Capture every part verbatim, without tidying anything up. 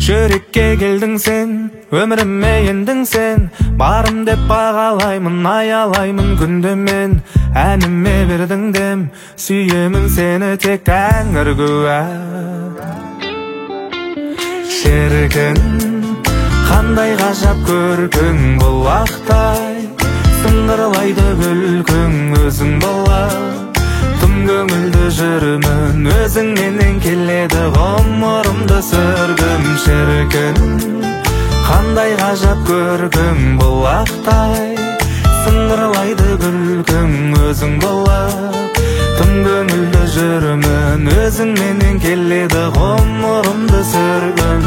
Жүрекке келдің сен, өміріме ендің сен. Барым деп бағалаймын, аялаймын күнде мен. Әніме бердің дем, сүйемін сені тек тәңір куә. Шіркін, қандай ғажап көркің бұлақтай. Сыңғырлайды күлкің өзің бола. Тым көңілді жүрмін, өзіңнен келеді ғұмырымды сүргім. Шіркін, қандай ғажап көркің бұлақтай. Сыңғырлайды күлкің өзің бола. Тым көңілді жүрмін, өзіңнен келеді ғұмырымды сүргім.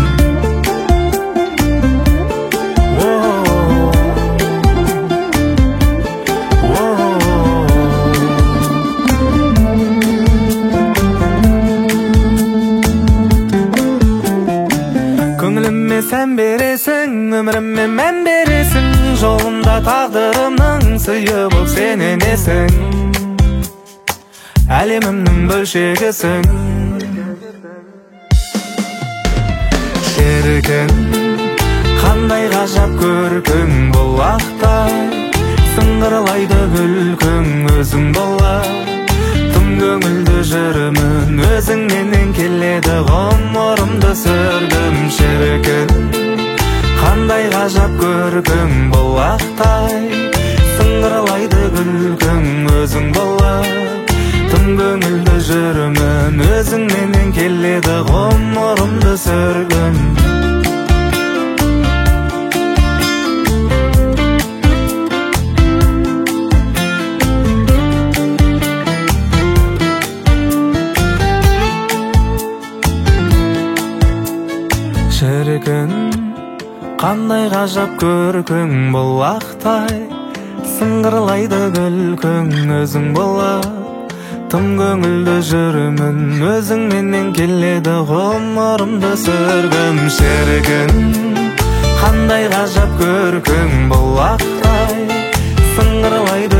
Көңіліме сән бересің, өміріме мән бересің. Жолымда тағдырымның сыйы болып сен енесің. Әлемімнің бөлшегісің. Шіркін, қандай ғажап көркің бұлақтай. Сыңғырлайды күлкің өзің бола. Тым көңілді жүрмін, өзіңнен келеді ғұмырымды сүргім. Шіркін, қандай ғажап көркің бұлақтай. Сыңғырлайды күлкің өзің бола. Тым көңілді жүрмін, өзіңнен келеді ғұмырымды сүргім. Шіркін, қандай ғажап көркің бұлақтай. Сыңғырлайды күлкің өзің бола. Тым көңілді жүрмін, өзіңнен келеді ғұмырымды сүргім. Шіркін, қандай ғажап көркің бұлақтай. Сыңғырлайды